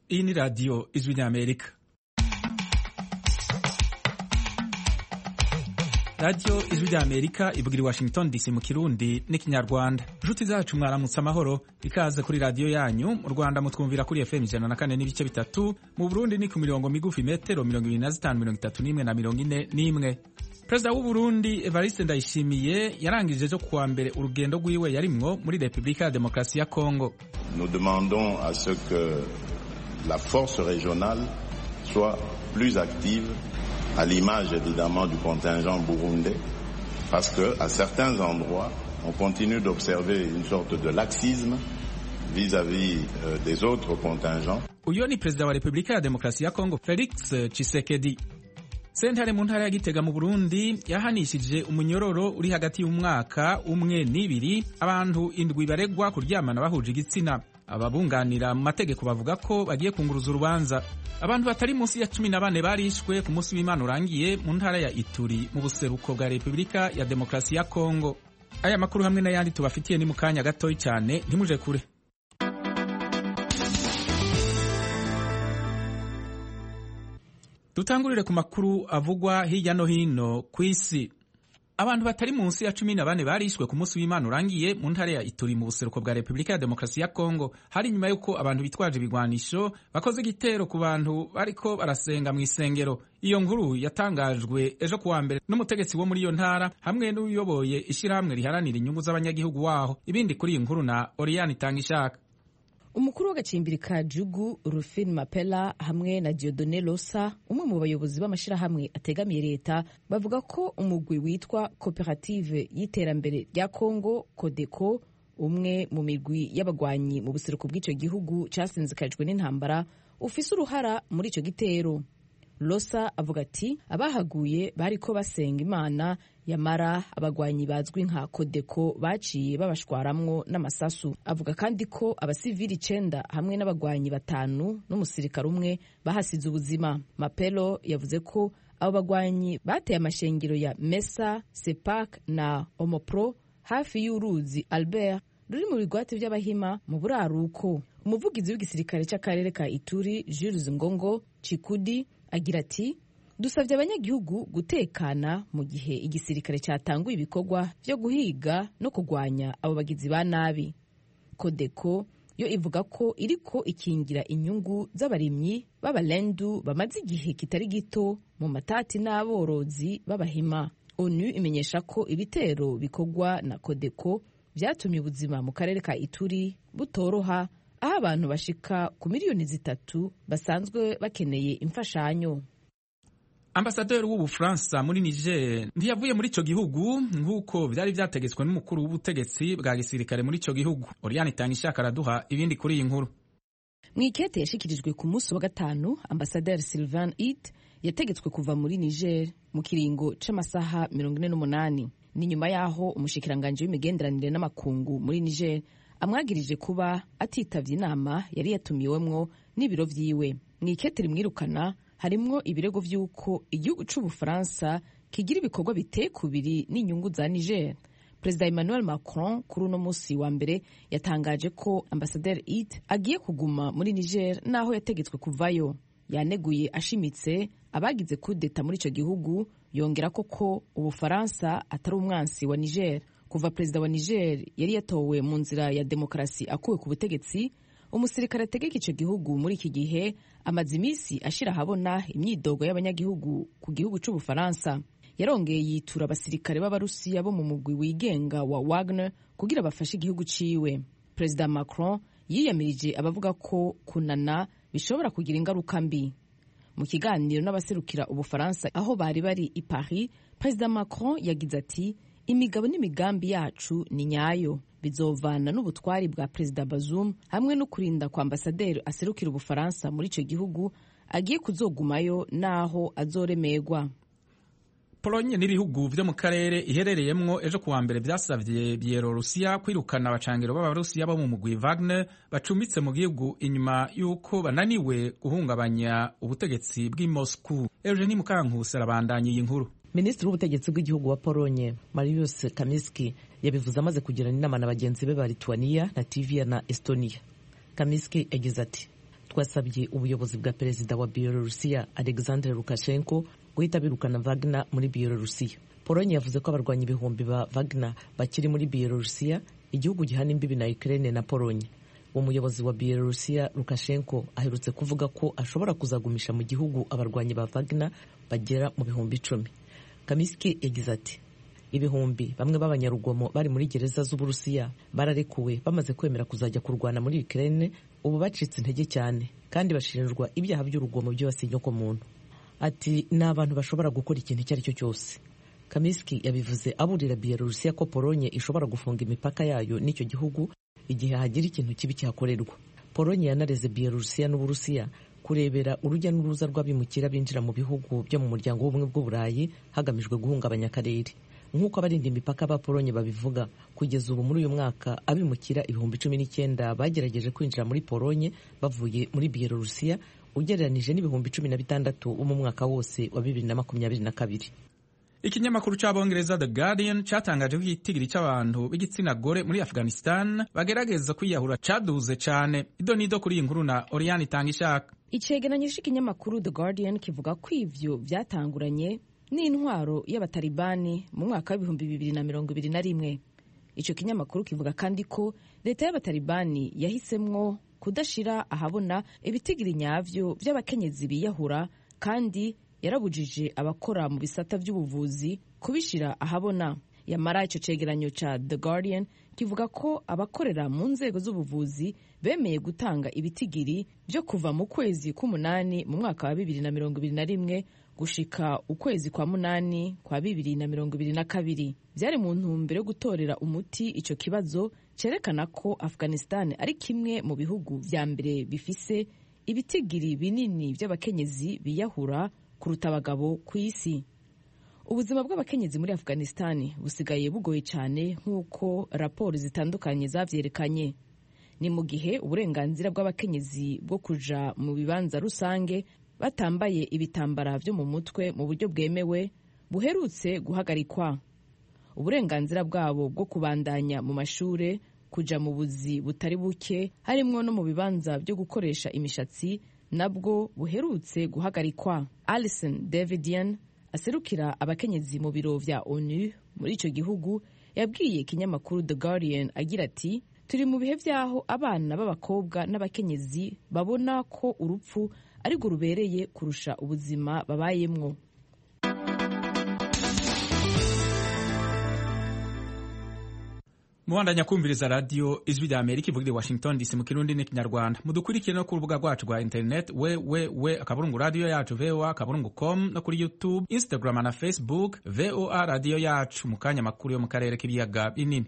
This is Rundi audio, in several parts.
Iyi ni radiyo ijwi ry'Amerika. radiyo ijwi ry'Amerika ivugira i Washington DC mu Kirundi n'ikinyarwanda. Inshuti zacu mwaramutse amahoro, ikaze kuri radiyo yanyu. Mu Rwanda mutwumvira kuri FM 104.3, mu Burundi ni ku mirongo migufi metero 25, 31 na 41. Perezida w'u Burundi Evariste Ndayishimiye yarangije ejo kuwa mbere urugendo rwiwe yarimwo muri Repubulika ya Demokarasi ya Kongo. Nous demandons à ce que la force régionale soit plus active, à l'image évidemment du contingent burundais, parce que à certains endroits, on continue d'observer une sorte de laxisme vis-à-vis des autres contingents. Uyo ni Perezida wa Repubulika ya Demokarasi ya Kongo Felix Tshisekedi. Sentare mu ntara ya Gitega mu Burundi yahanishije umunyororo uri hagati y'umwaka umwe n'ibiri abantu indwi baregwa kuryamana bahuje igitsina. Ababunganira mu mategeko bavuga ko bagiye kunguruza urubanza. Abantu batari munsi ya 14 barishwe ku munsi w'Imana urangiye mu ntara ya Ituri mu buseruko bwa Repubulika ya Demokarasi ya Kongo. Aya makuru hamwe n'ayandi tubafitiye ni mu kanya gatoyi cyane, ntimuje kure. Dutangurire ku makuru avugwa hirya no hino ku isi. Abantu batari munsi ya 14 barishwe ku munsi w'Imana urangiye mu ntara ya Ituri mu buseruko bwa Repubulika ya Demokarasi ya Kongo, hari nyuma yuko abantu bitwaje ibigwanisho bakoze igitero ku bantu bariko barasenga mu isengero. Iyo nkuru yatangajwe ejo kuwa mbere n'umutegetsi wo muri iyo ntara hamwe n'uyoboye ishirahamwe riharanira inyungu z'abanyagihugu waho. Ibindi kuri iyi nkuru na Oriane Tangishaka. Umukuru w'agacimbiri ka Jugu Rufin Mapela hamwe na Dieudonné Losa, umwe mu bayobozi b'amashirahamwe ategamiye leta, bavuga ko umugwi witwa Koperative y'Iterambere rya Kongo Codeco, umwe mu migwi y'abagwanyi mu buseruko bw'ico gihugu casinzikajwe n'intambara, ufise uruhara muri ico gitero. Losa avuga ati abahaguye bariko basenga Imana, yamara abagwanyi bazwi nka Codeco baciye babashwaramwo n'amasasu. Avuga kandi ko abasivili 9 hamwe n'abagwanyi 5 n'umusirikare umwe bahasize ubuzima. Mapelo yavuze ko abo bagwanyi bateye amashengero ya Mesa, Sepak na Omopro hafi y'uruzi Albert ruri mu bigwati by'abahima mu buraruko. Umuvugizi w'igisirikare cy'akarere ka Ituri Jules Ngongo Chikudi agira ati dusabye abanyagihugu gutekana mu gihe igisirikare cyatanguye ibikorwa byo guhiga no kugwanya abo bagizi ba nabi. Codeco yo ivuga ko iriko ikingira inyungu z'abarimyi b'abalendu bamaze igihe kitari gito mu matati n'aborozi b'abahima. ONU imenyesha ko ibitero bikorwa na Codeco byatumye ubuzima mu karere ka Ituri butoroha, aho abantu bashika ku miliyoni 3 basanzwe bakeneye imfashanyo. Ambasaderi w'Ubufaransa muri Niger ntiyavuye muri ico gihugu nk'uko vyari vyategetswe n'umukuru w'ubutegetsi bwa gisirikare muri ico gihugu. Oriane Tangishaka araduha ibindi kuri iyi nkuru. Mwikete yashikirijwe ku munsi wa gatanu, Ambasaderi Sylvain It yategetswe kuva muri Niger mu kiringo c'amasaha 48. Ni nyuma yaho umushikiranganje w'imigenderanire n'amakungu muri Niger amwagirije kuba atitavye inama yari yatumiwemwo n'ibiro vyiwe. Mwikete rimwirukana harimwo ibirego vy'uko igihugu c'Ubufaransa kigira ibikorwa bitekubiri n'inyungu za Niger. Perezida Emmanuel Macron kuri uno musi wa mbere yatangaje ko Ambasaderi It agiye kuguma muri Niger naho yategetswe kuvayo. Yaneguye ashimitse abagize kudeta muri ico gihugu, yongera ko Ubufaransa atari umwansi wa Niger. Kuva perezida wa Niger yari yatowe mu nzira ya demokarasi akuwe ku butegetsi, umusirikare ategeka ico gihugu muri iki gihe amaze imisi ashira habona imyidogo y'abanyagihugu ku gihugu c'Ubufaransa. Yarongeye yitura abasirikare b'Abarusiya bo mu mugwi wigenga wa Wagner kugira bafashe igihugu ciwe. Perezida Macron yiyamirije abavuga ko kunana bishobora kugira ingaruka mbi. Mu kiganiro n'abaserukira Ubufaransa aho bari i Paris, Perezida Macron yagize ati imigabo n'imigambi yacu ni nyayo, bizovana n'ubutwari bwa Perezida Bazoum hamwe no kurinda kwa ambasaderi aserukira Ubufaransa muri ico gihugu agiye kuzogumayo naho azoremegwa. Polonye n'ibihugu vyo mu karere iherereyemwo ejo kuwa mbere vyasavye Bielorusiya kwirukana abacangiro b'Abarusiya bo mu mugwi Wagner bacumbitse mu gihugu inyuma yuko bananiwe guhungabanya ubutegetsi bw'i Moscow. Eugenie Mukankusi arabandanya iyi nkuru. Minisitiri w'ubutegetsi bw'igihugu wa Polonye Mariusz Kamiński yabivuze amaze kugirana inama na bagenzi be ba Lithuania, Latvia na Estonia. Kamiński yagize ati twasabye ubuyobozi bwa perezida wa Byelorusiya Alexander Lukashenko guhita birukana Wagner muri Byelorusiya. Polonye yavuze ko abarwanyi ibihumbi ba Wagner bakiri muri Byelorusiya, igihugu gihana imbibi na Ukraine na Polonye. Umuyobozi wa Byelorusiya Lukashenko aherutse kuvuga ko ashobora kuzagumisha mu gihugu abarwanyi ba Wagner bagera mu bihumbi 10. Kamiski yagize ati, ibihumbi bamwe b'abanyarugomo bari muri gereza z'Uburusiya bararekuwe bamaze kwemera kuzajya kurwana muri Ukraine, ubu bacitse intege cyane kandi bashinjwa ibyaha by'urugomo by'abasinyo ko muntu. Ati ni abantu bashobora gukora ikintu icyo ari cyo cyose. Kamiski yabivuze aburira Byelorusiya ko Polonye ishobora gufunga imipaka yayo n'icyo gihugu igihe hagira ikintu kibi cyakorerwa. Polonye yanareze Byelorusiya n'Uburusiya kurebera urujya n'uruza rw'abimukira binjira mu bihugu byo mu muryango w'ubumwe bw'Uburayi hagamijwe guhungabanya akarere. Nk'uko abarinda imipaka ba Polonye babivuga, kugeza ubu muri uyu mwaka abimukira 19,000 bagerageje kwinjira muri Polonye bavuye muri Byelorusiya, ugereranije n'ibihumbi 16 mu mwaka wose wa 2022. Ikinyamakuru c'Abongereza The Guardian cyatangaje ko igitigiri cy'abantu b'igitsina gore muri Afghanistan bagerageza kwiyahura caduze cyane. Idonido kuri iyi nkuru na Oriane Itangishaka. Icegeranyo cy'ikinyamakuru The Guardian kivuga ko ivyo vyatanguranye n'intwaro y'abatalibani mu mwaka wa 2021. Ico kinyamakuru kivuga kandi ko leta y'abatalibani yahisemwo kudashira ahabona ibitigiri nyavyo by'abakenyezi biyahura, kandi yarabujije abakora mu bisata by'ubuvuzi kubishira ahabona. Yamara ico cegeranyo ca The Guardian kivuga ko abakorera mu nzego z'ubuvuzi bemeye gutanga ibitigiri byo kuva mu kwezi k'umunani mu mwaka wa 2021 gushika ukwezi kwa munani kwa 2022. Byari mu ntumbero yo gutorera umuti ico kibazo cerekana ko Afghanistan ari kimwe mu bihugu vya mbere bifise ibitigiri binini by'abakenyezi biyahura kuruta abagabo ku isi. Ubuzima bw'abakenyezi muri Afghanistan busigaye bugoye cyane nk'uko raporo zitandukanye zavyerekanye. Ni mu gihe uburenganzira bw'abakenyezi bwo kuja mu bibanza rusange batambaye ibitambara byo mu mutwe mu buryo bwemewe buherutse guhagarikwa. Uburenganzira bwabo bwo kubandanya mu mashure, kuja mu buzi butari buke harimwo no mu bibanza byo gukoresha imishatsi nabwo buherutse guhagarikwa. Alison Davidian aserukira abakenyezi mu biro vya ONU muri ico gihugu yabwiye ikinyamakuru The Guardian agira ati, turi mu bihe vyaho abana b'abakobwa n'abakenyezi babona ko urupfu ariko rubereye kurusha ubuzima babayemwo. Muwandanya kumviriza radio Ijwi rya Amerika ivugira Washington DC mu Kirundi n'Ikinyarwanda. Mudukurikire no ku rubuga rwacu rwa internet www.akaburungu radio yacu voa.com no kuri YouTube, Instagram na Facebook VOA radio yacu. Mu kanya makuru yo mu karere k'ibiyaga binini.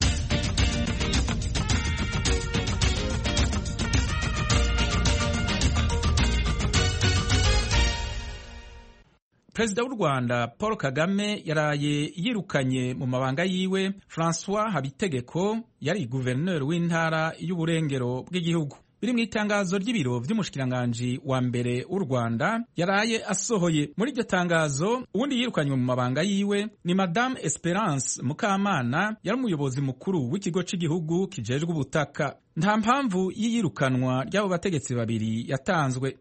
Perezida w'u Rwanda Paul Kagame yaraye yirukanye mu mabanga yiwe François Habitegeko yari guverineri w'intara y'uburengero bw'igihugu. Biri mu itangazo ry'ibiro vy'umushikiranganji wa mbere w'u Rwanda yaraye asohoye. Muri iryo tangazo, uwundi yirukanywe mu mabanga yiwe ni Madame Esperance Mukamana, yari umuyobozi mukuru w'ikigo c'igihugu kijejwe ubutaka. Nta mpamvu y'iyirukanwa ry'abo bategetsi babiri yatanzwe.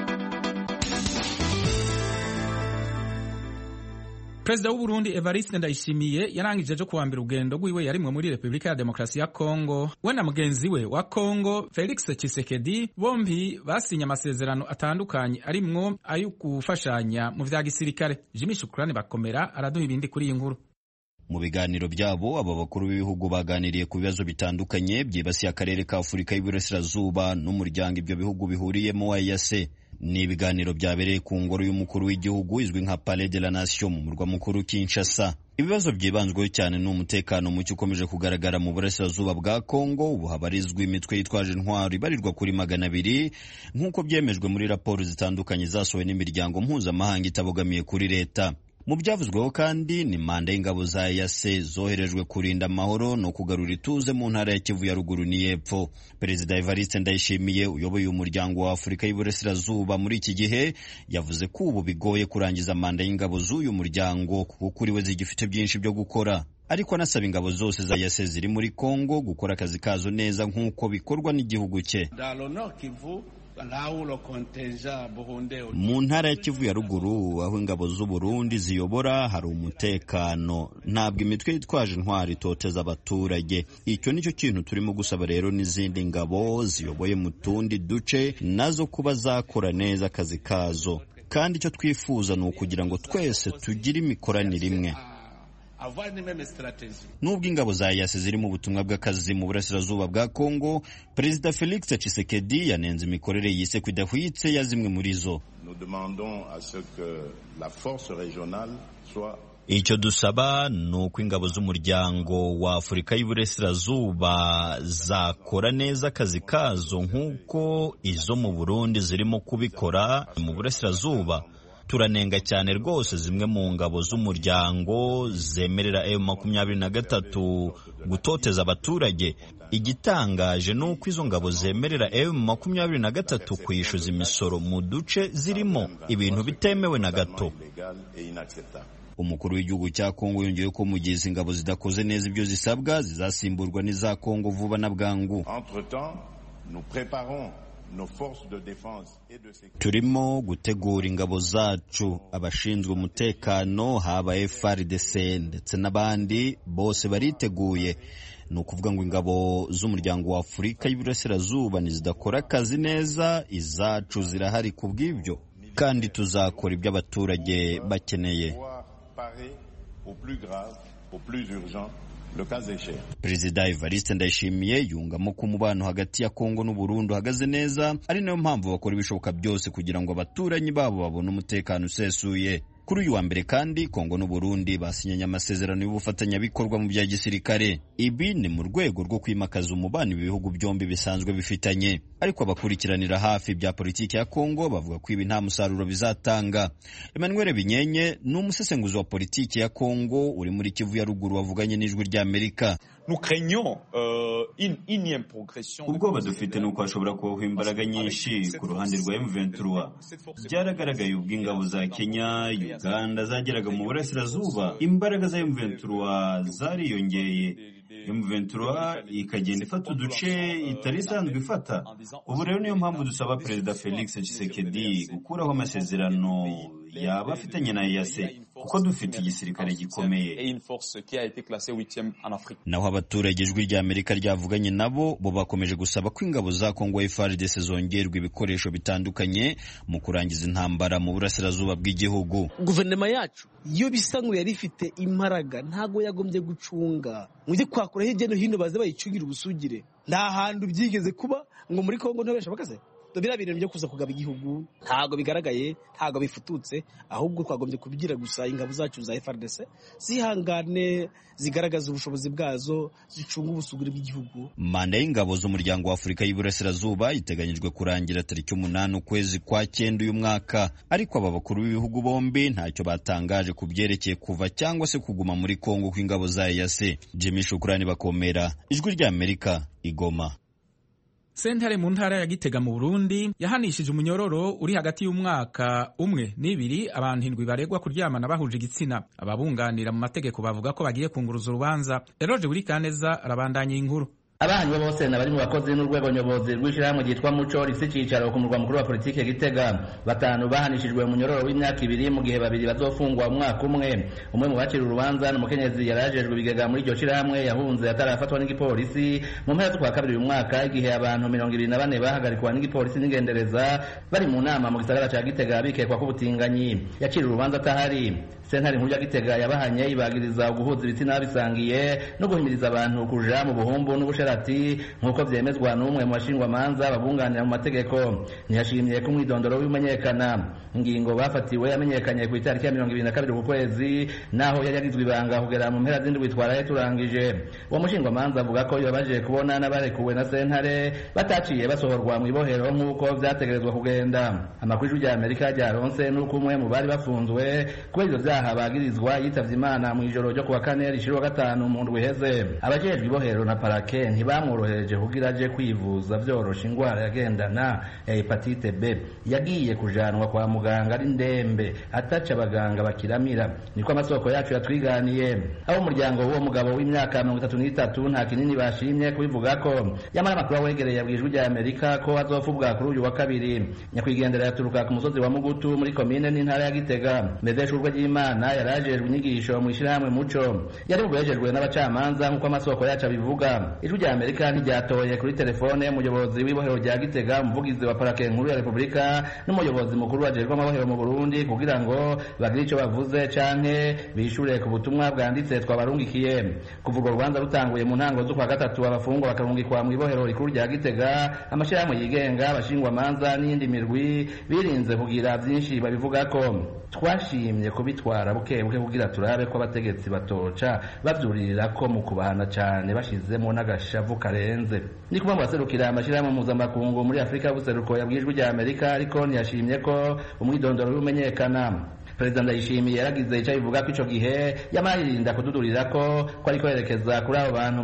Perezida w'u Burundi Evariste Ndayishimiye yarangije ejo kuwa mbere urugendo rwiwe yarimwe muri Repubulika ya Demokarasi ya Kongo. We na mugenzi we wa Kongo Felix Tshisekedi bombi basinye amasezerano atandukanye arimwo ayo gufashanya mu vya gisirikare. Jimmy Shukrani Bakomera araduha ibindi kuri iyi nkuru. Mu biganiro byabo aba bakuru b'ibihugu baganiriye ku bibazo bitandukanye byibasiye akarere ka Afurika y'Iburasirazuba n'umuryango ibyo bihugu bihuriyemo wa EAC. Ni ibiganiro byabereye ku ngoro y'umukuru w'igihugu izwi nka Palais de la Nation mu murwa mukuru Kinshasa. Ibibazo byibanzweho cyane n'umutekano muke ukomeje kugaragara mu burasirazuba bwa Kongo. Ubu habarizwa imitwe yitwaje intwaro ibarirwa kuri 200 nk'uko byemejwe muri raporo zitandukanye zasohowe n'imiryango mpuzamahanga itabogamiye kuri leta. Mu byavuzweho kandi ni manda y'ingabo za EAC zoherejwe kurinda amahoro no kugarura ituze mu ntara ya Kivu ya ruguru n'iyepfo. Perezida Evariste Ndayishimiye uyoboye umuryango wa Afurika y'Iburasirazuba muri iki gihe yavuze ko ubu bigoye kurangiza manda y'ingabo z'uyu muryango kuko kuri we zigifite byinshi byo gukora. Ariko anasaba ingabo zose za EAC ziri muri Kongo gukora akazi kazo neza nk'uko bikorwa n'igihugu cye. Dans le Nord Kivu, mu ntara ya Kivu ya ruguru aho ingabo z'u Burundi ziyobora hari umutekano, ntabwo imitwe yitwaje intwari itoteza abaturage. Icyo nicyo kintu turimo gusaba rero n'izindi ngabo ziyoboye mu tundi duce nazo kuba zakora neza akazi kazo, kandi icyo twifuza ni ukugira ngo twese tugire imikoranire imwe. Nubwo ingabo za EAC ziri mu butumwa bw'akazi mu burasirazuba bwa Kongo, Perezida Felix Tshisekedi yanenze imikorere yise kwidahwitse ya zimwe muri zo. Icyo dusaba ni uko ingabo z'umuryango wa Afurika y'Iburasirazuba zakora neza akazi kazo nk'uko izo mu Burundi zirimo kubikora mu burasirazuba. Turanenga cyane rwose zimwe mu ngabo z'umuryango zemerera M23 gutoteza abaturage. Igitangaje ni uko izo ngabo zemerera M23 kwishyuza imisoro mu duce zirimo, ibintu bitemewe na gato. Umukuru w'igihugu cya Kongo yongeye ko mu gihe izi ngabo zidakoze neza ibyo zisabwa zizasimburwa n'iza Kongo vuba na bwangu. Turimo gutegura ingabo zacu, abashinzwe umutekano haba FARDC ndetse n'abandi bose bariteguye. Ni ukuvuga ngo ingabo z'umuryango wa Afurika y'Iburasirazuba nizidakora akazi neza, izacu zirahari ku bw'ibyo, kandi tuzakora ibyo abaturage bakeneye. Perezida Evariste Ndayishimiye yungamo ko umubano hagati ya Kongo n'u Burundi uhagaze neza, ari nayo mpamvu bakora ibishoboka byose kugira ngo abaturanyi babo babone umutekano usesuye. Kuri uyu wa mbere kandi Kongo n'u Burundi basinyanye amasezerano y'ubufatanyabikorwa mu bya gisirikare. Ibi ni mu rwego rwo kwimakaza umubano ibihugu byombi bisanzwe bifitanye, ariko abakurikiranira hafi bya politiki ya Kongo bavuga ko ibi nta musaruro bizatanga. Emmanuel Binyenye ni umusesenguzi wa politiki ya Kongo uri muri Kivu ya ruguru wavuganye n'Ijwi ry'Amerika. Ubwoba dufite ni uko hashobora kubaho imbaraga nyinshi ku ruhande rwa M23. Byaragaragaye ubwo ingabo za Kenya, Uganda zageraga mu burasirazuba, imbaraga za M23 zariyongeye. M23 ikagenda ifata uduce itari isanzwe ifata. Ubu rero niyo mpamvu dusaba Perezida Felix Tshisekedi gukuraho amasezerano yaba afitanye na EAC, kuko dufite igisirikare gikomeye. Naho abaturage Ijwi ry'Amerika ryavuganye nabo bo bakomeje gusaba ko ingabo za Kongo FARDC zongerwa ibikoresho bitandukanye mu kurangiza intambara mu burasirazuba bw'igihugu. Guverinoma yacu iyo bisa ngo yari ifite imbaraga ntago yagombye gucunga mujye kwakura hirya no hino baze bayicungira ubusugire. Nta hantu byigeze kuba ngo muri Kongo ntobesha bakaze. Biriya bintu byo kuza kugaba igihugu ntago bigaragaye, ntago bifututse, ahubwo twagombye kubigira gusa ingabo zacu za FARDC zihangane, zigaragaza ubushobozi bwazo, zicunga ubusugire bw'igihugu. Manda y'ingabo z'umuryango wa Afurika y'Iburasirazuba iteganyijwe kurangira tariki 8 ukwezi kwa 9 uyu mwaka, ariko aba bakuru b'ibihugu bombi ntacyo batangaje ku byerekeye kuva cyangwa se kuguma muri Kongo kw'ingabo za EAC. Jimmy Shukrani Bakomera, Ijwi ry'Amerika, Igoma. Sentare mu ntara ya Gitega mu Burundi yahanishije umunyororo uri hagati y'umwaka umwe n'ibiri abantu 7 baregwa kuryamana bahuje igitsina. Ababunganira mu mategeko bavuga ko bagiye kunguruza urubanza. Eroje Burikaneza arabandanya inkuru. Abana bose bari mu bakozi n'urwego nyobozi rw'ishyirahamwe ryitwa Muco rifite icyicaro ku murwa mukuru wa politike Gitega. 5 bahanishijwe umunyororo w'imyaka 2 mu gihe 2 bazofungwa umwaka umwe. Umwe mu bakiri urubanza n'umukenyezi yarajejwe bigega muri iryo shyirahamwe yahunze atarafatwa n'igipolisi mu mpera z'ukwa 2 uyu mwaka, igihe abantu 24 bahagarikwa n'igipolisi n'ingendereza bari mu nama mu gisagara ca Gitega bikekwa ko ubutinganyi. Yakiri urubanza atahari. Sentare nkuru ya Gitega yabahanye ibagiriza guhuza ibitsina bisangiye no guhimiriza abantu kuja mu buhumbu n'ubusharati nk'uko vyemezwa n'umwe mu bashingwamanza babunganira mu mategeko. Ntiyashimye ko umwidondoro w'imenyekana. Ingingo bafatiwe yamenyekanye ku itariki ya 22 ku kwezi, naho yari yagizwe ibanga kugera mu mpera z'indwi twaraye turangije. Uwo mushingwamanza avuga ko yabaje kubona n'abarekuwe na sentare bataciye basohorwa mu ibohero nk'uko vyategerezwa kugenda. Amakuru y'Amerika ryaronse n'uko umwe mu bari bafunzwe kubera ivyo vyaha bagirizwa yitavye Imana mu ijoro ryo kuwa kane rishira wa gatanu mu ndwi iheze. Abajejwe ibohero na parake ntibamworohereje kugira aje kwivuza vyorosha ingwara yagendana ya hepatite B. Yagiye kujanwa kwa muganga ari ndembe ataca abaganga bakiramira, niko amasoko yacu yatwiganiye. Abo umuryango w'uwo mugabo w'imyaka 33 nta kinini bashimye kubivuga ko yamara amakuru awegereye yabwijwe rya Amerika ko azofubwa kuri uyu wa kabiri. Nyakwigendera yaturuka ku musozi wa Mugutu muri komine n'intara ya Gitega. Medeshurwe ry'Imana yarajejwe inyigisho mu ishirahamwe Muco, yari mubejejwe n'abacamanza nk'uko amasoko yacu abivuga. Ijwi rya Amerika ntiryatoye kuri telefone umuyobozi w'ibohero rya Gitega, umuvugizi wa parake nkuru ya Republika n'umuyobozi mukuru wajejwe amabohero mu Burundi kugira ngo bagire ico bavuze canke bishure ku butumwa bwanditse twabarungikiye. Kuva urwo rubanza rutanguye mu ntango z'ukwa gatatu, abafungwa bakarungikwa mu ibohero rikuru rya Gitega. Amashirahamwe yigenga, abashingwa manza n'iyindi mirwi birinze kugira vyinshi babivuga ko. Twashimye kubitwara buke buke kugira turabe ko abategetsi batoca bavyuririra ko mu kubahana cane bashizemo n'agashavu karenze. Ni kumwe mu baserukira amashirahamwe mpuzamakungu muri Afrika y'ubuseruko yabwijwe rya Amerika, ariko ntiyashimye ko umwidondoro w'umenyekana. Perezida Ndayishimiye yaragize icyo bivuga ko ico gihe yamaririnda kududurira ko ariko yerekeza kuri abo bantu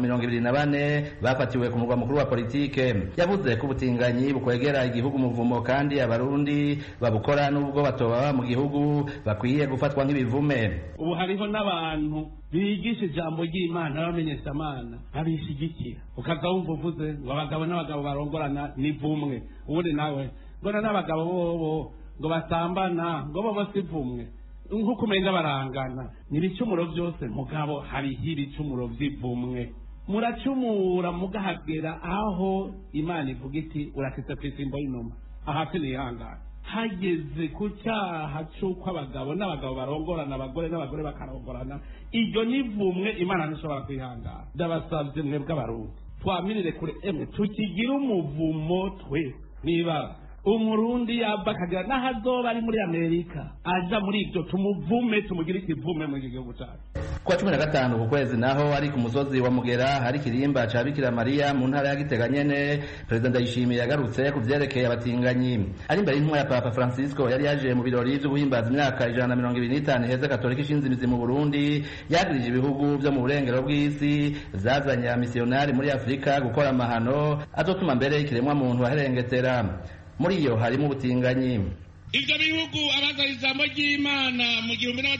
24 bafatiwe ku murwa mukuru wa politike. Yavuze ko ubutinganyi bukwegera igihugu muvumo kandi abarundi babukora nubwo batoba mu gihugu bakwiye gufatwa nk'ibivume. Ubu hariho n'abantu bigisha ijambo ry'Imana bamenyesha Imana abishigikira, ukaza wumva uvuze ngo abagabo n'abagabo barongorana n'ivumwe, ubundi nawe ngona n'abagabo bobo ngo batambana ngo bo sivumwe nk'uko umenga barangana. N'ibicumuro byose mugabo hariho ibicumuro vy'ivumwe. Muracumura mugahagera aho Imana ivuga iti urakitse kw'isimbo y'inuma, ahati nihangana. Hageze ku cyaha c'uko abagabo n'abagabo barongorana, abagore n'abagore bakarongorana, iryo n'ivumwe Imana ntishobora kwihangana. Ndabasavye mwebwe abarundi twamirire kure emwe tukigira umuvumo twe. Niba umurundi yaba akagira n'ahazoba ari muri Amerika aja muri ibyo tumuvume, tumugire ikivume mu gihugu cyacu. Kwa 15 ku kwezi naho ari ku musozi wa Mugera hari kirimba ca Bikira Mariya mu ntara ya Gitega nyene, Perezida Ndayishimiye yagarutse ku vyerekeye abatinganyi. Ari imbere y'intumwa ya Papa Francisco yari yaje mu birori vyo guhimbaza imyaka 125 iheze Katolika ishinze imizi mu Burundi, yagirije ibihugu vyo mu burengero bw'isi vyazanye amisiyonari muri Afrika gukora amahano azotuma mbere ikiremwa muntu waherengetera. Muri iyo harimo ubutinganyi. Ivyo bihugu abazana ijambo ry'Imana mu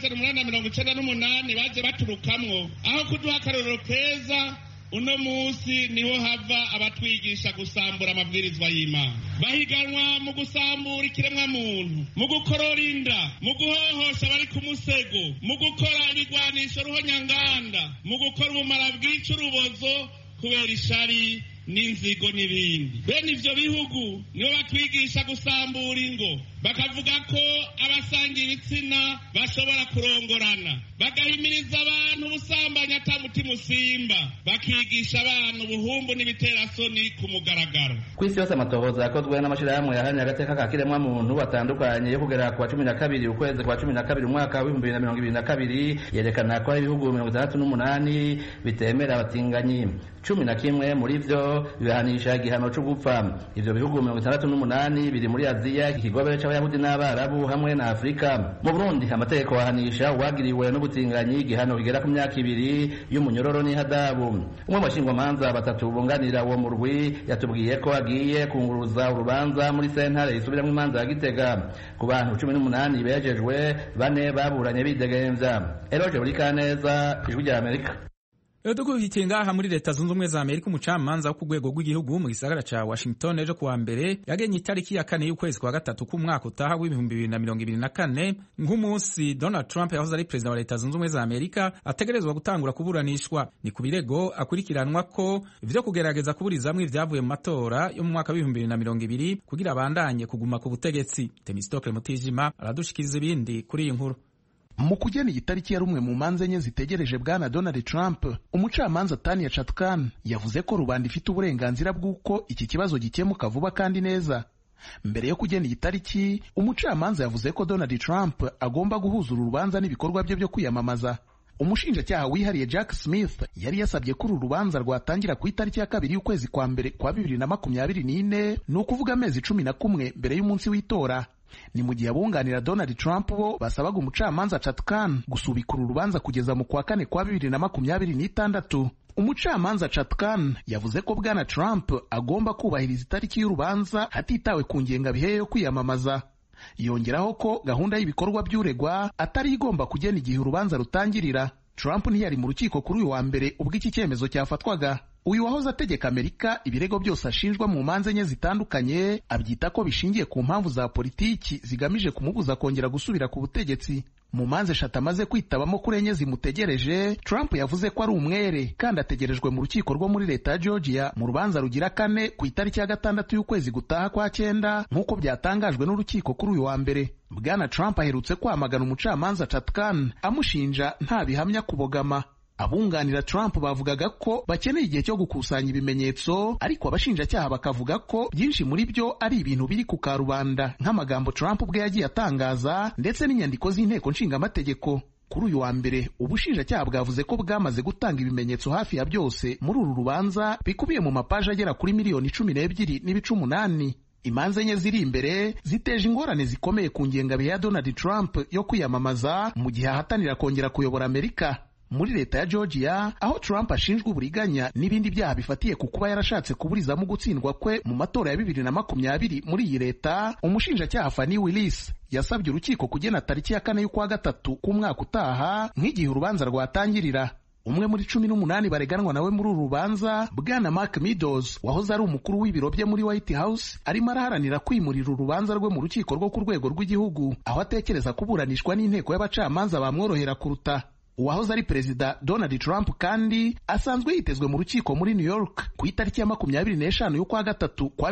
1898 baje baturukamwo, aho kuduha akarorero keza, uno musi niho hava abatwigisha gusambura amabwirizwa y'Imana. Bahiganwa mu gusambura ikiremwa muntu, mu gukorora inda, mu guhohosha abari ku musego, mu gukora ibigwanisho ruhonyanganda, mu gukora ubumara bwica urubozo kubera ishari n'inzigo n'ibindi. Bene ivyo bihugu nibo batwigisha gusambura ingo, bakavuga ko abasanga ibitsina bashobora kurongorana, bagahimiriza abantu ubusambanyi ata mutima usimba, bakigisha abantu ubuhumbu n'ibiterasoni ku mugaragaro. Kw'isi yose amatohoza yakozwe n'amashirahamwe yaharanira agateka ka kiremwa muntu batandukanye yo kugera ku wa 12 ukwezi kwa 12 umwaka wa 2022 yerekana ko ibihugu 68 bitemera abatinganyi. 11 muri vyo bihanisha igihano cyo gupfa. Ivyo bihugu 68 biri muri Aziya, ikigobero c'abayahudi n'abarabu hamwe na Afrika. Mu Burundi amategeko ahanisha uwagiriwe n'ubutinganyi igihano kigera ku myaka 2 y'umunyororo n'ihadabu. Umwe bashingwa manza batatu bunganira uwo murwi yatubwiye ko agiye kunguruza urubanza muri sentare isubiramwe imanza ya Gitega. Ku bantu 18 bejejwe, 4 baburanye bidegemvya. Eroje buri kaneza, Ijwi rya Amerika. Dukubikiye ngaha muri Leta Zunze Ubumwe za Amerika, umucamanza wo ku rwego rw'igihugu mu gisagara ca Washington ejo kuwa mbere yagenye itariki ya 4 y'ukwezi kwa gatatu k'umwaka utaha w'2024 nk'umunsi Donald Trump yahoze ari perezida wa Leta Zunze Ubumwe za Amerika ategerezwa gutangura kuburanishwa. Ni ku birego akurikiranwa ko ivyo kugerageza kuburizamwe ivyavuye mu matora yo mu mwaka w'2020 kugira abandanye kuguma ku butegetsi. Temistokle Mutijima aradushikiriza ibindi kuri iyi nkuru. Mu kugena igitariki ya rumwe mu manza enye zitegereje bwana Donald Trump, umucamanza Tanya Chutkan yavuze ko rubanda ifite uburenganzira bw'uko iki kibazo gikemuka vuba kandi neza. Mbere yo kugena igitariki, umucamanza yavuze ko Donald Trump agomba guhuza urubanza n'ibikorwa bye byo kwiyamamaza. Umushinjacyaha wihariye Jack Smith yari yasabye ko uru rubanza rwatangira ku itariki ya 2 y'ukwezi kwa mbere kwa 2024, ni ukuvuga amezi 11 mbere y'umunsi w'itora. ni mu gihe abunganira Donald Trump bo basabaga umucamanza Chad Khan gusubikura urubanza kugeza mu kwa kane kwa 2026. Umucamanza Chad Khan yavuze ko bwana Trump agomba kubahiriza itariki y'urubanza hatitawe ku ngengabihe yo kwiyamamaza. Yongeraho ko gahunda y'ibikorwa by'uregwa atari igomba kugena igihe urubanza rutangirira. Trump ntiyari mu rukiko kuri uyu wa mbere ubwo iki cyemezo cyafatwaga. Uyu wahoze ategeka Amerika ibirego byose ashinjwa mu manza enye zitandukanye abyita ko bishingiye ku mpamvu za politiki zigamije kumubuza kongera gusubira ku butegetsi. Mu manza eshatu amaze kwitabamo kuri enye zimutegereje, Trump yavuze ko ari umwere kandi ategerejwe mu rukiko rwo muri leta ya Georgia mu rubanza rugira kane ku itariki ya 6 y'ukwezi gutaha kwa 9 nk'uko byatangajwe n'urukiko kuri uyu wa mbere. Bwana Trump aherutse kwamagana umucamanza Chad Khan amushinja nta bihamya kubogama. Abunganira Trump bavugaga ko bakeneye igihe cyo gukusanya ibimenyetso, ariko abashinjacyaha bakavuga ko byinshi muri byo ari ibintu biri ku karubanda nk'amagambo Trump ubwe yagiye atangaza ndetse n'inyandiko z'inteko nshingamategeko. Kuri uyu wa mbere ubushinjacyaha bwavuze ko bwamaze gutanga ibimenyetso hafi ya byose muri uru rubanza bikubiye mu mapaji agera kuri miliyoni 12.8. Imanza enye ziri imbere ziteje ingorane zikomeye ku ngengabihe ya Donald Trump yo kwiyamamaza mu gihe ahatanira kongera kuyobora Amerika. Muri leta ya Georgia aho Trump ashinjwa uburiganya n'ibindi byaha bifatiye ku kuba yarashatse kuburizamo gutsindwa kwe mu matora ya 2020 muri iyi leta, umushinjacyaha Fani Willis yasabye urukiko kugena tariki ya 4 y'ukwa 3 k'umwaka utaha nk'igihe urubanza rwatangirira. Umwe muri 18 bareganwa nawe muri uru rubanza, bwana Mark Meadows wahoze ari umukuru w'ibiro bye muri White House, arimo araharanira kwimurira urubanza rwe mu rukiko rwo ku rwego rw'igihugu aho atekereza kuburanishwa n'inteko y'abacamanza bamworohera kuruta. Uwahoze ari perezida Donald Trump kandi asanzwe yitezwe mu rukiko muri New York ku itariki ya 25 y'ukwa 3 kwa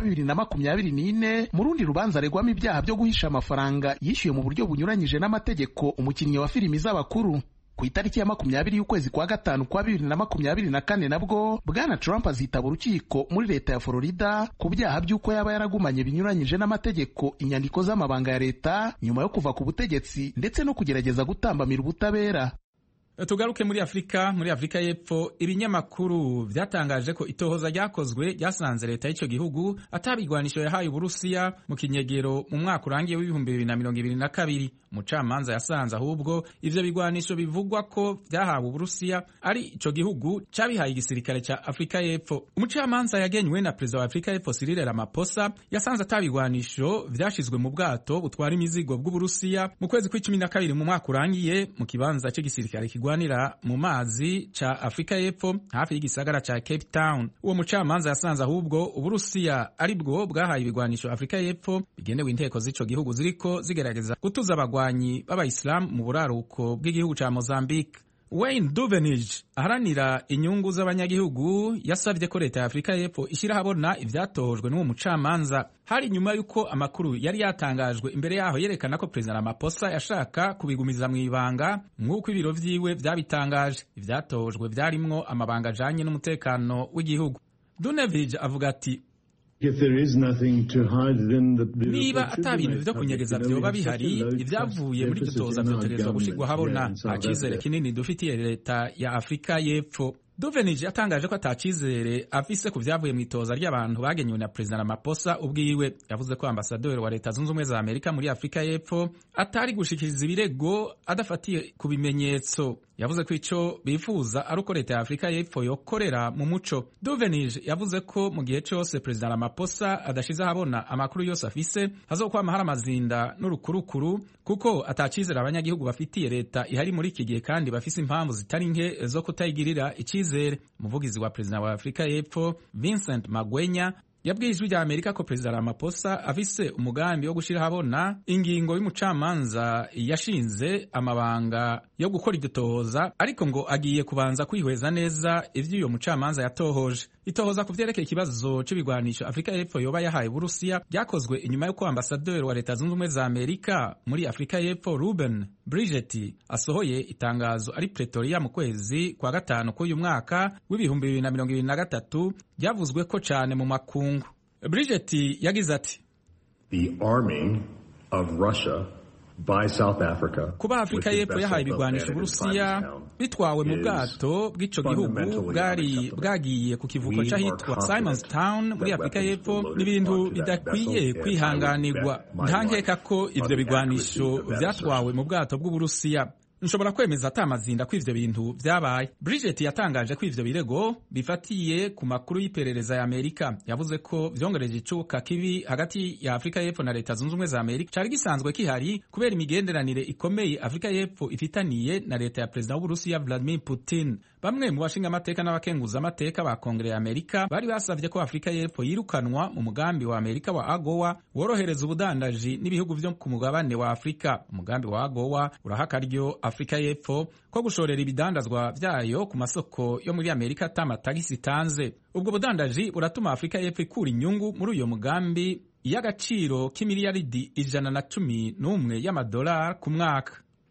2024 mu rundi rubanza aregwamo ibyaha byo guhisha amafaranga yishyuye mu buryo bunyuranyije n'amategeko umukinnyi wa filimi z'abakuru. Ku itariki ya 20 y'ukwezi kwa 5 kwa 2024 nabwo bwana Trump azitaba urukiko muri leta ya Florida ku byaha by'uko yaba yaragumanye binyuranyije n'amategeko inyandiko z'amabanga ya leta nyuma yo kuva ku butegetsi ndetse no kugerageza gutambamira ubutabera. Tugaruke muri Afrika y'Epfo, ibinyamakuru byatangaje ko itohoza ryakozwe ryasanze leta y'icyo gihugu atabigwanisho yahaye Uburusiya mu kinyegero mu mwaka urangiye w'2022. Umucamanza yasanze ahubwo ivyo bigwanisho bivugwa ko byahawe Uburusiya ari ico gihugu cabihaye igisirikare ca Afrika y'Epfo. Umucamanza yagenywe na perezida wa Afrika y'Epfo Cyril Ramaphosa yasanze atabigwanisho vyashizwe mu bwato butwara imizigo bw'Uburusiya mu kwezi kwa 12 mu mwaka urangiye mu kibanza cy'igisirikare kigwanira mu mazi ca Afrika y'Epfo hafi y'igisagara ca Cape Town. Uwo mucamanza yasanze ahubwo Uburusiya ari bwo bwahaye ibigwanisho Afrika y'Epfo bigenewe inteko z'ico gihugu ziriko zigerageza gutuza abagwanyi b'Abayisilamu mu buraruko bw'igihugu ca Mozambique. Wayne Duvenage aharanira inyungu z'abanyagihugu yasavye ko leta ya Afrika y'Epfo ishira habona ivyatojwe n'uwo mucamanza. Hari nyuma yuko amakuru yari yatangajwe imbere yaho yerekana ko President Ramaphosa yashaka kubigumiza mu ibanga nk'uko ibiro vyiwe vyabitangaje. Ivyatojwe vyarimwo amabanga ajanye n'umutekano w'igihugu. Duvenage avuga ati niba ata bintu vyo kunyegeza vyoba bihari, ivyavuye muri iryo toza vyotegerezwa gushirwa habona. Nta cizere kinini dufitiye leta ya Afrika y'Epfo. Duvenage yatangaje ko atacizere afise ku vyavuye mu itoza ry'abantu bagenywe na President Ramaphosa ubwiwe. Yavuze ko ambasaderi wa Leta Zunze Ubumwe za Amerika muri Afrika y'Epfo atari gushikiriza ibirego adafatiye ku bimenyetso. Yavuze ko ico bifuza ari uko leta ya Afrika y'Epfo yokorera mu muco. Duvenage yavuze ko mu gihe cose President Ramaphosa adashize ahabona amakuru yose afise hazokwama hari amazinda n'urukurukuru, kuko atacizera abanyagihugu bafitiye leta ihari muri iki gihe kandi bafise impamvu zitari nke zo kutayigirira icizere. Umuvugizi wa President wa Afrika y'Epfo Vincent Magwenya yabwiye ijwi rya Amerika ko President Ramaphosa afise umugambi wo gushira habona ingingo y'umucamanza yashinze amabanga yo gukora iryo tohoza, ariko ngo agiye kubanza kwihweza neza ivyo uyo mucamanza yatohoje. Itohoza ku vyerekeye ikibazo c'ibigwanisho Afrika y'Epfo yoba yahaye Uburusiya ryakozwe inyuma y'uko ambasaderi wa Leta Zunze Ubumwe za Amerika muri Afrika y'Epfo Ruben Bridget asohoye itangazo ari Pretoria mu kwezi kwa 5 k'uyu mwaka w'2023 ryavuzwe ko cane mu makungu. Bridget yagize ati, The arming of Russia kuba Afrika y'Epfo yahaye ibigwanisho Uburusiya bitwawe mu bwato bw'ico gihugu bwagiye ku kivuko c'ahitwa Simonstown muri Afrika y'Epfo n'ibintu bidakwiye kwihanganirwa. Nta nkeka ko ivyo bigwanisho vyatwawe mu bwato bw'Uburusiya. Nshobora kwemeza atamazinda ko ivyo bintu vyabaye. Bridget yatangaje ko ivyo birego bifatiye ku makuru y'iperereza ya Amerika. Yavuze ko vyongereje icuka kibi hagati ya Afrika y'Epfo na Leta Zunze Ubumwe za Amerika cari gisanzwe kihari kubera imigenderanire ikomeye Afrika y'Epfo ifitaniye na leta ya Perezida w'Uburusiya Vladimir Putin. Bamwe mu bashinga amateka n'abakenguza amateka ba Kongere ya Amerika bari basavye ko Afrika y'Epfo yirukanwa mu mugambi wa Amerika wa AGOA worohereza ubudandaji n'ibihugu vyo ku mugabane wa Afrika. Umugambi wa AGOA uraha akaryo Afrika y'Epfo ko gushorera ibidandazwa vyayo ku masoko yo muri Amerika atamatagisi itanze. Ubwo budandaji buratuma Afrika y'Epfo ikura inyungu muri uyo mugambi y'agaciro k'imiliyaridi 111 y'amadolari ku mwaka.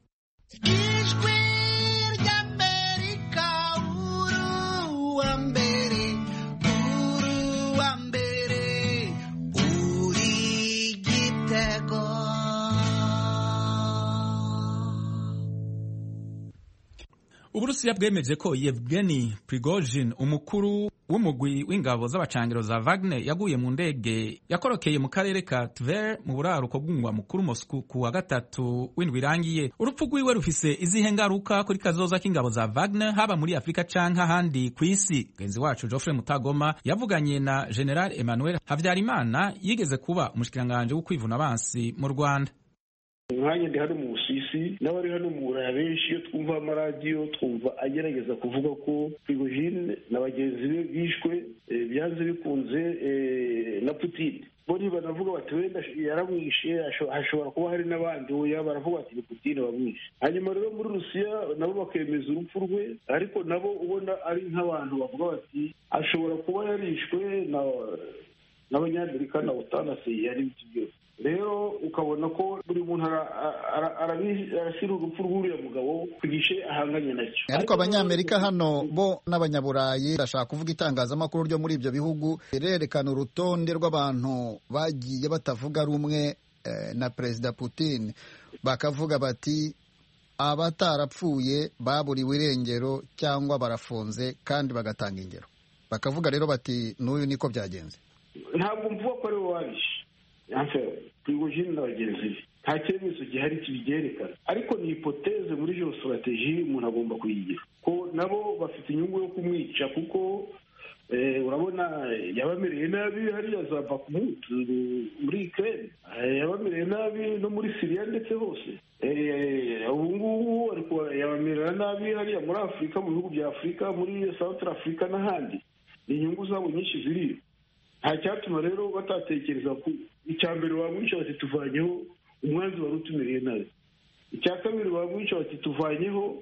Uburusiya bwemeje ko Yevgeny Prigozhin, umukuru w'umugwi w'ingabo z'abacangiro za Wagner, yaguye mu ndege yakorokeye mu karere ka Tver mu buraruko bw'umugwa mukuru Moscow ku wa gatatu w'indwi irangiye. Urupfu rwiwe rufise izihe ngaruka kuri kazoza k'ingabo za Wagner haba muri Afrika canke ahandi kw'isi? Genzi wacu Geoffrey Mutagoma yavuganye na General Emmanuel Havyarimana yigeze kuba umushikiranganje w'ukwivuna abansi mu Rwanda. Umwanya ndi hano mu Busuwisi n'abari hano mu Burayi benshi iyo twumva amaradiyo twumva agerageza kuvuga ko Prigozhin na bagenzi be bishwe byanze bikunze na Putin. Bori banavuga bati wenda yaramwishe, hashobora kuba hari n'abandi oya baravuga bati ni Putin wamwishe. Hanyuma rero muri Rusiya nabo bakemeza urupfu rwe, ariko nabo ubona ari nk'abantu bavuga bati ashobora kuba yarishwe n'abanyamerika na OTAN yari byose. Rero ukabona ko buri muntu arashyira urupfu rw'uriya mugabo ku gishe ahanganye nacyo. Ariko abanyamerika hano bo n'abanyaburayi bashaka kuvuga itangazamakuru ryo muri ibyo bihugu rerekana urutonde rw'abantu bagiye batavuga rumwe na Perezida Putin, bakavuga bati abatarapfuye baburiwe irengero cyangwa barafunze kandi bagatanga ingero. Bakavuga rero bati n'uyu niko byagenze. Ntabwo mvuga ko ari we wabishe Prigozhin na bagenzi be, nta cyemezo gihari kibyerekana, ariko ni hipoteze muri geostrategie umuntu agomba kuyigira ko nabo bafite inyungu yo kumwica, kuko urabona yabamereye nabi hariya za Bakhmut muri Ukraine, yabamereye nabi no muri Syria ndetse hose. Ubu ngubu ariko yabamerera nabi hariya muri Afurika, mu bihugu bya Afurika, muri Central Africa n'ahandi. Ni inyungu zabo nyinshi ziriyo. Nta cyatuma rero batatekereza ku icya mbere bamwica bati tuvanyeho umwanzi wari utumereye nabi, icya kabiri bamwica bati tuvanyeho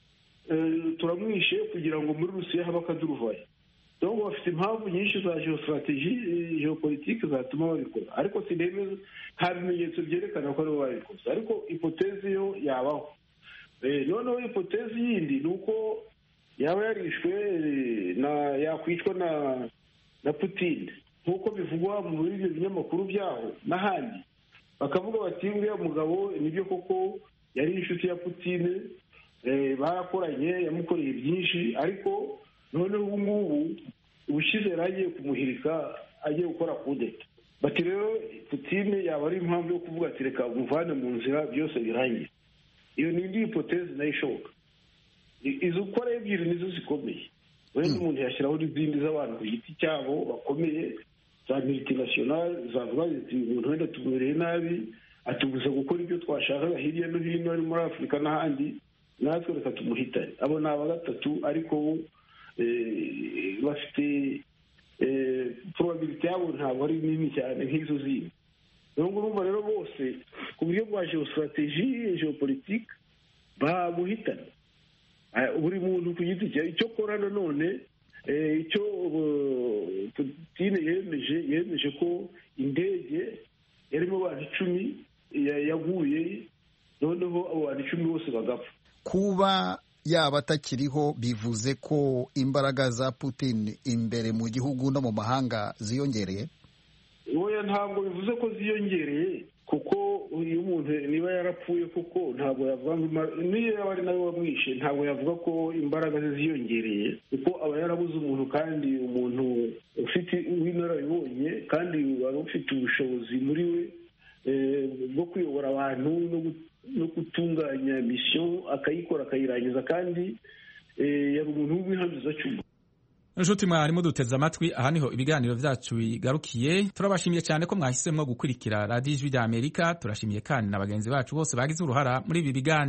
turamwishe kugira ngo muri Rusiya habe akaduruvayo. Donc bafite impamvu nyinshi za geostrategie geopolitique zatuma babikora, ariko sinemeza nta bimenyetso byerekana ko aribo babikoze, ariko hipoteze yo yabaho. Noneho hipoteze yindi ni uko yaba yarishwe yakwicwa na Putin nk'uko bivugwa muri ibyo binyamakuru byaho n'ahandi, bakavuga bati uriya mugabo nibyo koko yari inshuti ya Putin, barakoranye, yamukoreye byinshi, ariko noneho ubu ngubu ubushize yari agiye kumuhirika, agiye gukora kudeta. Bati rero Putin yaba ari impamvu yo kuvuga ati reka muvane mu nzira byose birangiye. Iyo ni indi hipoteze nayo ishoboka. Izo uko ari ebyiri nizo zikomeye. Wenda umuntu yashyiraho n'izindi z'abantu ku giti cyabo bakomeye za multinational zavuga ziti umuntu wenda tumereye nabi, atubuza gukora ibyo twashakaga hirya no hino ari muri Afurika n'ahandi, natwe reka tumuhitane. Abo ni aba gatatu, ariko bafite probability yabo ntabwo ari nini cyane nk'izo zindi. Urumva rero bose ku buryo bwa geostrategie geopolitique bamuhitana buri muntu ku giti cye. Icyo kora nanone icyo Putin yemeje ko indege yarimo abantu 10 yaguye, noneho abo bantu 10 bose bagapfa. Kuba yaba atakiriho bivuze ko imbaraga za Putin imbere mu gihugu no mu mahanga ziyongereye? oya ntabwo bivuze ko ziyongereye, kuko iyo umuntu niba yarapfuye kuko ntabwo yavuga ngo niyo yaba ari nawe wamwishe ntabwo yavuga ko imbaraga ze ziyongereye, kuko aba yarabuze umuntu, kandi umuntu ufite w'inararibonye kandi wari ufite ubushobozi muri we bwo kuyobora abantu no gutunganya misiyo akayikora akayirangiza, kandi yari umuntu w'umwihangizacyuma. inshuti mwarimu duteze amatwi, aha niho ibiganiro byacu bigarukiye. turabashimiye cyane ko mwahisemo gukurikira radiyo ijwi ry'Amerika. turashimiye kandi na bagenzi bacu bose bagize uruhara muri ibi biganiro.